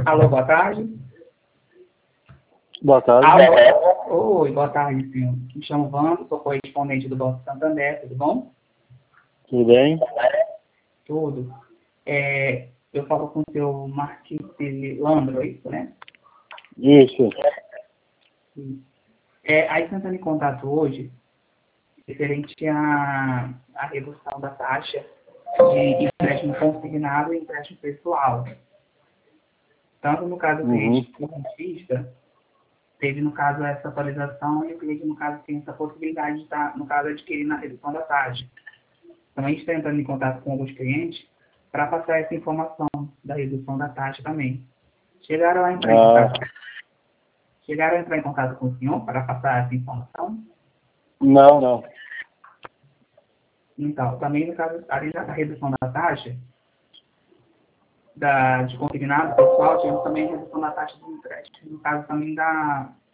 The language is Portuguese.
Alô, boa tarde. Boa tarde. Alô. Oi, boa tarde, senhor. Me chamo Vando, sou correspondente do Banco Santander, tudo bom? Tudo bem? Tudo. Eu falo com o senhor Marquinhos Landro, é isso, né? Isso. Sim. Aí, tentando em contato hoje, referente à redução da taxa de empréstimo consignado e empréstimo pessoal. Tanto no caso do cliente correntista, teve, no caso, essa atualização e o cliente, no caso, tem essa possibilidade de estar, no caso, adquirindo a redução da taxa. Então, a gente está entrando em contato com alguns clientes para passar essa informação da redução da taxa também. Chegaram a entrar em contato com o senhor para passar essa informação? Não. Então, também, no caso, além da redução da taxa, de consignado pessoal, tivemos também a redução da taxa de empréstimo, no caso também da